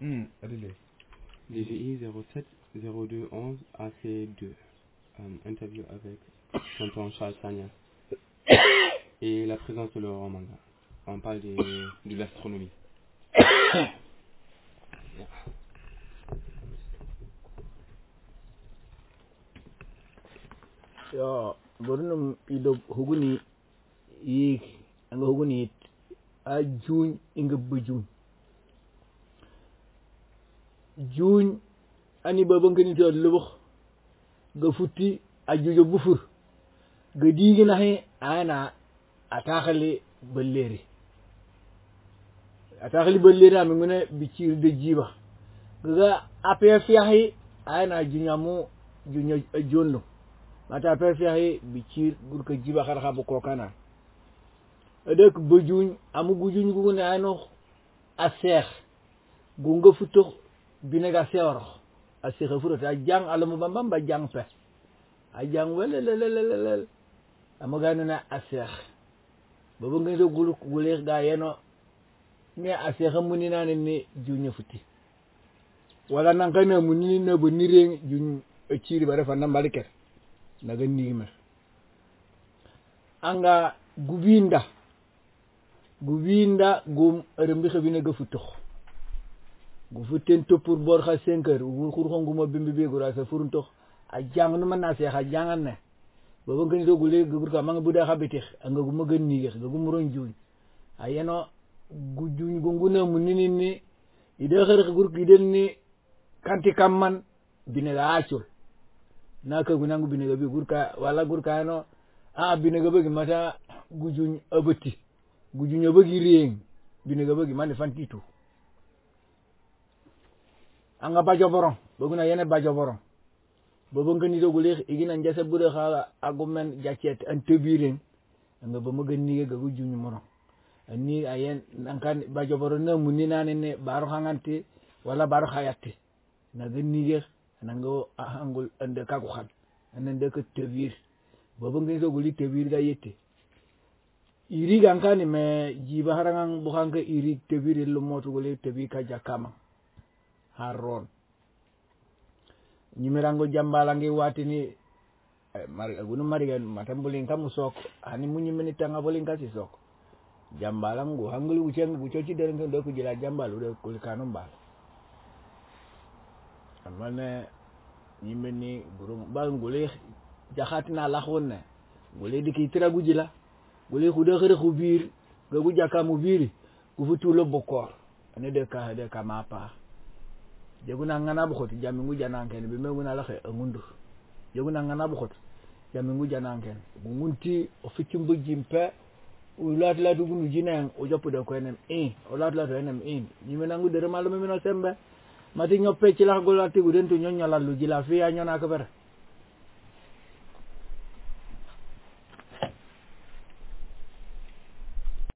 Allez. DGI 07 02 11 AC2. Interview avec tonton Charles Sagna. Et la présence de Laurent Manga. On parle de l'astronomie. Ya bornum ido huguni yi anga huguni a juñ inga bujun juñ ani baba ngani to lubux ga futti a jujo bufur ga digi nahi ana ataxali balleri ami ngune bicir de jiba ga ape fiahi ana junyamu junya jonno mata ape fiahi bicir gurka jiba xar bu kokana edek bujuñ amu gujuñ gu ne ano a seex gu nga futo binaga seoro a seexa furata a jang alamu bambam ba jang pe a jang welelelelelel amu ganu na a seex bobu nga do guleex ga yeno ne a seexa munina ne juña futi wala nan kana munini na bo nireng juñ ciri bare fa nambaliket naga nigme anga gubinda gum rembi xebine ga futox gu futen to pour bor xa 5 heures wu xur xonguma bimbi be gura sa furun tox a jang no man na seexa jangal ne bobo ngani do gule gu burka ma nga buda xabitix anga guma gën nigex ga gum ron juñ a yeno gu juñ gu nguna mu nini ni ide xer gur ki den ni kanti kamman bine ga acul naka gu nangu bine ga bi gurka wala gurka no a bine ga begi mata gu juñ abati gu juñ abagi rieng bine ga begi mani fantitu anga bajo boron boguna yene bajo boron bobo ngani do gule igina njassa bude xa agumen jacet antebiring anga ba ma gën ni ga gu juñ mono ni ayen nankan bajo boron na munina ne baro xangante wala baro xayatti na gën ni ga nango angul ande ka ko xam ande ko tebir bobo ngani do gule tebir ga yette iri gankani me jiba harangan bukanke iri tebir lo motu gule tebi ka jakama haron nyimirango jambalangi watini mari agunu mari gan matambulin kamu sok ani munyi menita ngabolin kasi sok jambalangu hangul uceng bucoci dari ndo ko jila jambal udah kulikano mbal amane nyimeni burung bal ngule jahatina lakhone ngule dikitira gujila ngule khuda khare khubir gagu jakamu biri kufutulo bokor ane de ka mapa jeguna ngana bu khoti jami ngu jananken be meguna la khe ngundu jeguna ngana bu khoti jami ngu jananken ngunti o fitim bu jimpe ulat la dugunu jinen o joppu de ko enem ulat la to enem ni menangu de malo memino sembe mati nyoppe ci la golati guden to nyonyola lu jila fiya nyona ko ber